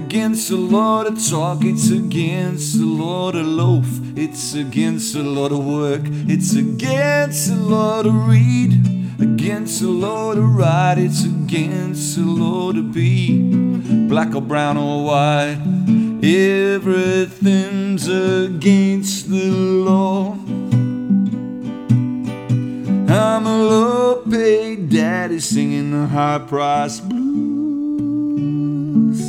against a lot of talk, it's against a lot of loaf, it's against a lot of work, it's against a lot of read, against a lot of write, it's against a lot of be black or brown or white. Everything's against the law. I'm a low-paid daddy singing the high-price blues.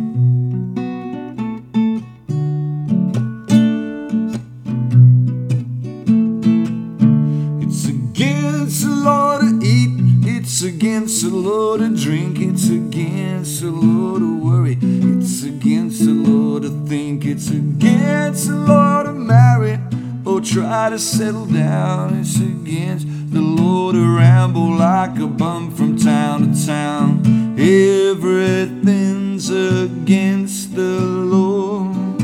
It's against a lot to eat, it's against a lot to drink, it's against a lot to worry, it's against a lot to think, it's against a lot to marry or try to settle down, it's against the law to ramble like a bum from town to town. Everything's against the law.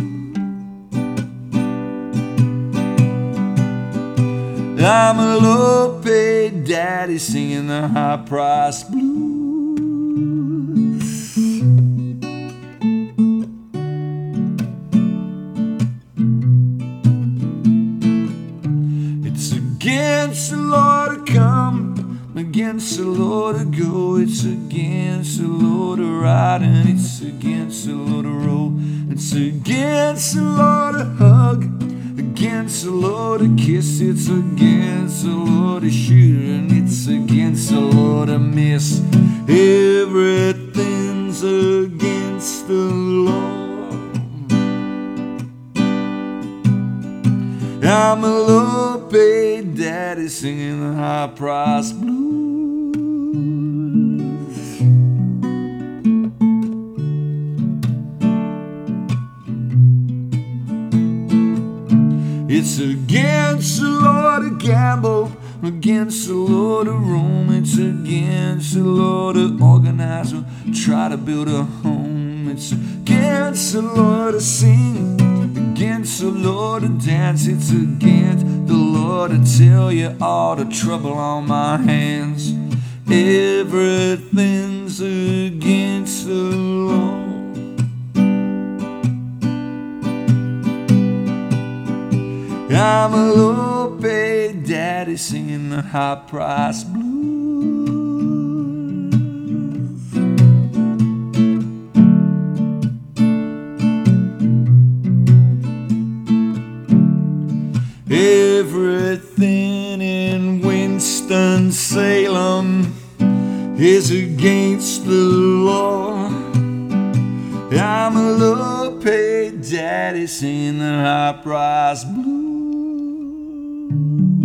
I'm a low-paid daddy singing the high-price blues. It's against the law to come, against the law to go, it's against the law to ride, and it's against the law to roll, it's against the law to hug, against the law to kiss, it's against the law to shoot, and it's against the law to miss. Everything's against the law. I'm a low-paid daddy singing the high-price blues. It's against the law to gamble, against the law to roam, it's against the law to organize or try to build a home, it's against the law to sing, against the law to dance, it's against the law to tell you all the trouble on my hands. Everything's against the law. I'm a low-paid daddy singing the high-price blues. Everything in Winston-Salem is against the law. I'm a low-paid daddy singing the high-price blues.